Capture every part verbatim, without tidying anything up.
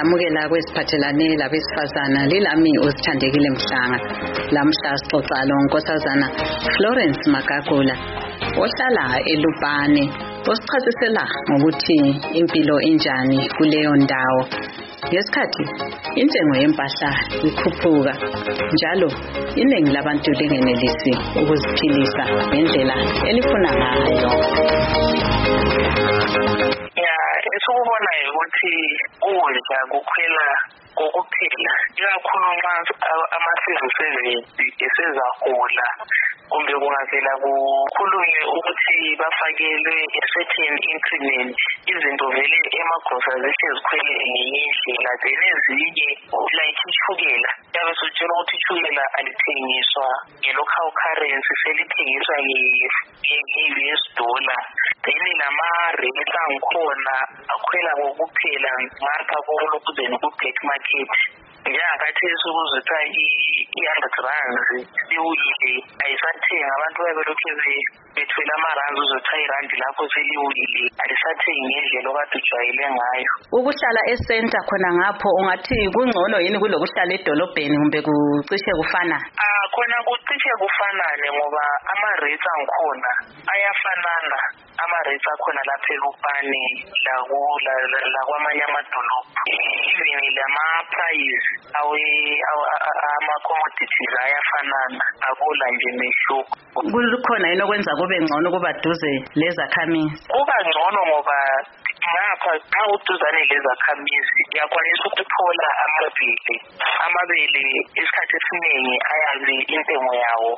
siyalamukela kwesiphathelane labesifazana lilami uSithandekile Mhlanga. Lamhla sixoxa lo Nkosazana Florence Magagula ohlala eLupane osichasisela ngokuthi impilo enjani kuleyo ndawo. Ngesikhathi intengo yempahla ikhuphuka njalo iningi labantu lingenelisi ukuziphilisa ngendlela elifuna ngayo. Esukubona ukuthi ukudla kukhwela kokuphela ikakhulu nxa ama-services esezahula kumbe kungavela kukhulunywe ukuthi bafakelwe a-certain increment, izinto vele emagroceries esezikhwele ngenye indlela. Then ezinye like itshukela yabe sutshela ukuthi itshukela alithengiswa nge-local currency, selithengiswa nge-U S dollar. Then nama-rates angikhona akhwela kokuphela ngapha kolokuzeni ku-black market. Njengakathesi ukuzitha i-hundred rands liwile ayisathengi, abantu babelokhe bethwela amarands uzotha irandi lapho seliwile alisathengi ngendlela okade ujwayele ngayo. Ukuhlala e-center khona ngapho ungathi kungcono yini kulokuhlala edolobheni kumbe kucishe kufana? Ah khona kucishe kufanane ngoba ama-rates angikhona ayafanana. Ama-rates akhona lapha eLupane lakwamanye amadolobho. Even lama-price ama-commodities ayafanana, akula nje mehluko. Kukhona yini okwenza kube ngcono kuba duze lezakhamizi? Kuba ngcono ngoba ngapha xa uduzane lezakhamizi uyakwanisa ukuthola amabele. Amabele isikhathi esiningi ayabe intengo yawo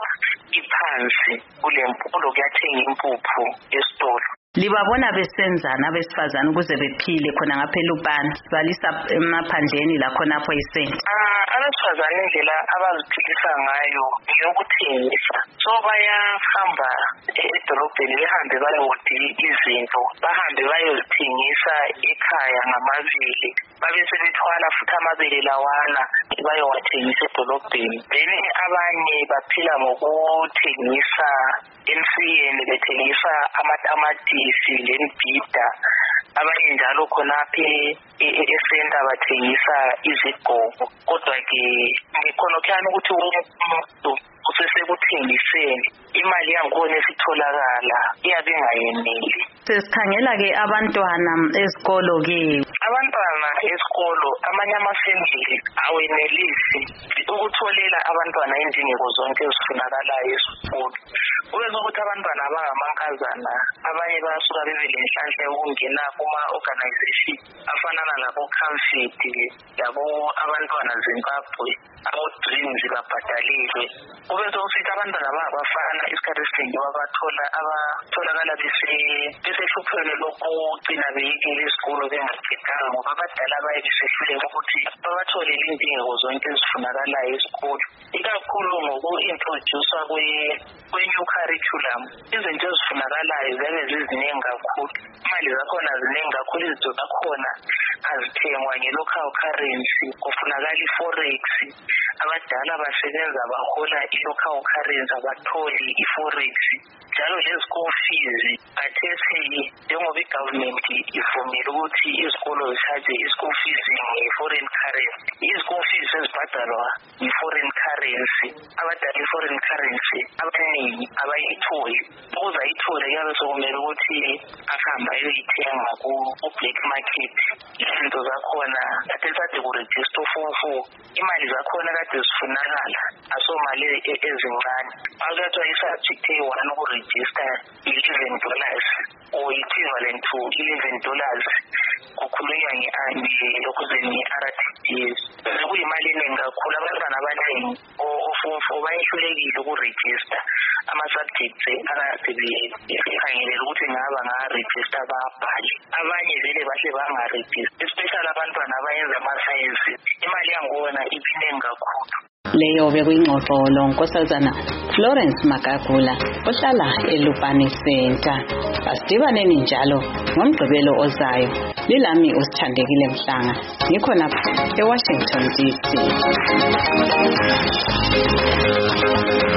iphansi kulokuyathenga impuphu esitolo. Libabona besenzana abesifazana ukuze bephile khona ngapha eLupane balisa emaphandleni la khonapho isenta? Ah abesifazana indlela abaziphilisa ngayo ngeyokuthengisa. So bayahamba edolobheni behambe bayodinga izinto, bahambe bayozithengisa ekhaya ngamabele, babe sebethwala futhi amabele lawana bayowathengisa edolobheni. Then abanye baphila ngokuthengisa emsiyeni, bethengisa amatamatisi lembhida. Abanye njalo khonapha e-center bathengisa izigqoko. Kodwa-ke ngikhonokhana ukuthi umuntu usesekuthengiseni imali yangikhona esitholakala iyabe ingayeneli. Sesikhangela-ke abantwana ezikolo-ke. Abantwana esikolo amanye amafamily awenelisi ukutholela abantwana indingeko zonke ezifunakalayo esikolo. Ubeza ukuthi abantwana abangamankazana abanye bayasuka bebe lenhlanhla yokungena kuma-organization afanana labo-Comfort labo abantwana Zimbabwe, abo-Dreams babhadalelwe. Ubeza ukuthi abantwana abafana isikhathi esiningi babathola abatholakala besehlupheni lokugcina beyekile esikolo bengakhethanga ngoba abadala baye besehluleka ukuthi babatholele indingeko zonke ezifunakalayo esikolo, ikakhulu ngoku-introducewa kwe-new curriculum. Izinto ezifunakalayo ziyabe ziziningi kakhulu, imali zakhona ziningi kakhulu, izinto zakhona azithengwa nge-local currency, kufunakala i-forex. Abadala basebenza bahola i-local currency abatholi i-forex. Njalo le-school fees athesi njengoba i-government ivumile ukuthi izikolo zishaje i-school fees nge-foreign currency. Izikolo fees ezibhadalwa nge-foreign currency, abadala i-foreign currency abaningi abayitholi. Ukuze ayithole kuyabe sokumele ukuthi ahambe ayoyithenga ku-black market. Izinto zakhona athesi ade kurejista four imali zakhona kade zifunakala asomali ezincane. Akuyathiwa i-subject eyi-one ukurejista eleven dollars or equivalent to eleven dollars. Kukhulunywa nge-lokuzeni R T Ds. Kuyimali eningi kakhulu. Abantwana abaningi o-form four bayehlulekile ukurejista ama-subjects akade bekhangelele ukuthi ngaba ngarejista babhale. Abanye vele bahle bangarejista, especially abantwana abayenza ama-science. Imali yangona ibiningi kakhulu. Leyo bekuyingxoxo lo Nkosazana Florence Magagula ohlala eLupane Center. Asidibaneni njalo ngomgqibelo ozayo. Lilami uSithandekile Mhlanga, ngikhona eWashington D C.